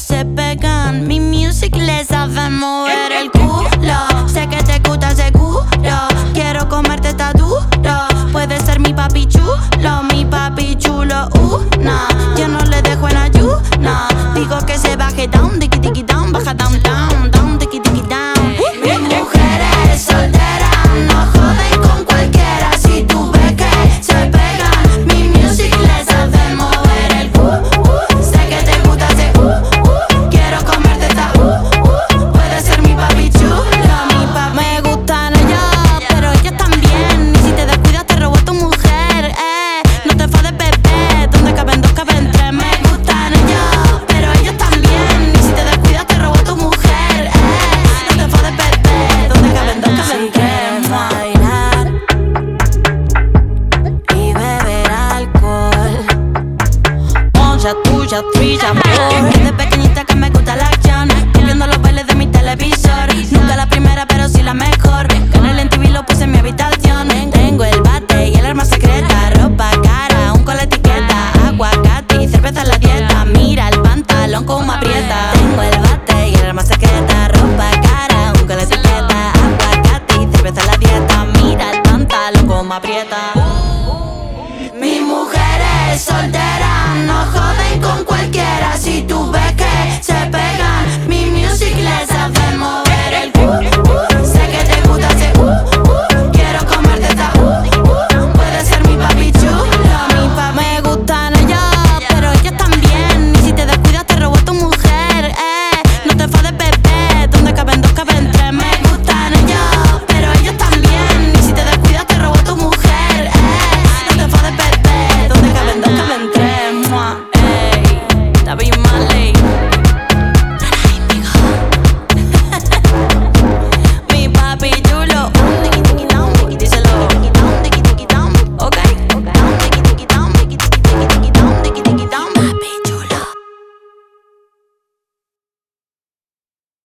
se pegan. Mi music les sabe mover el culo. Sé que te gusta seguro. Quiero comerte esta duro. Puede ser mi papi chulo, mi papi chulo. Nah, yo no le dejo en ayuna. Digo que se baje down, tiki tiki